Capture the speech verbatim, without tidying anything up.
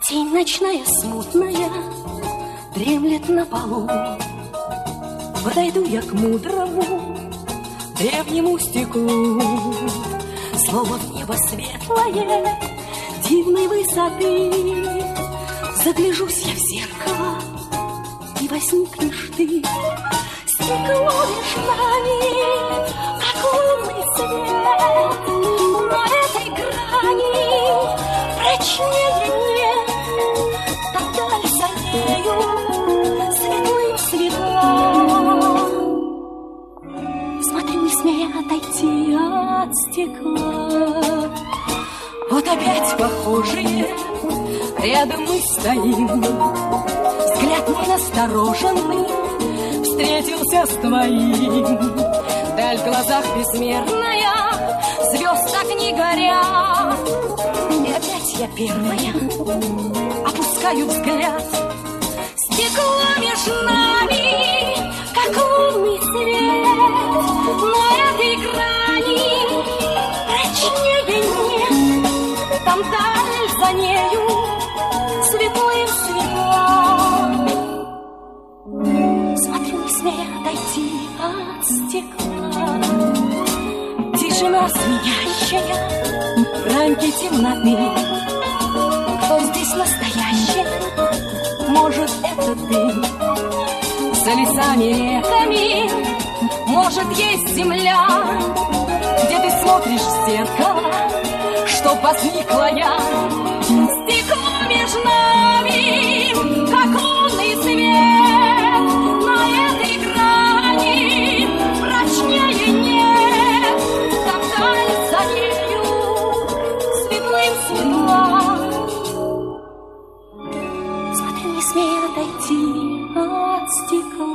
Тень ночная смутная дремлет на полу. Подойду я к мудрому древнему стеклу, словно в небо светлое дивной высоты. Загляжусь я в зеркало, и возникнешь ты. Стекло между нами, как лунный свет, на этой грани прочнее нет. Тогда ли за нею светлым светла? Смотрю, не смея отойти от стекла. Вот опять похожие рядом мы стоим. Взгляд мой настороженный встретился с твоим. Даль в глазах безмерная, звезд так не горят. И опять я первая опускаю взгляд. Стекло между нами, как лунный свет, на этой грани прочнее нет. Там даль за нею светлым светла. Смотрю, не смея отойти от стекла. Тишина сменящая в рамке темноты. Кто здесь настоящий? Может, это ты? За лесами, реками, может, есть земля, где ты смотришь в зеркало, чтоб возникла я. Стекло между нами, как лунный свет, на этой грани прочнее нет. Там даль за нею светлым светла. Смотрю, не смея отойти от стекла.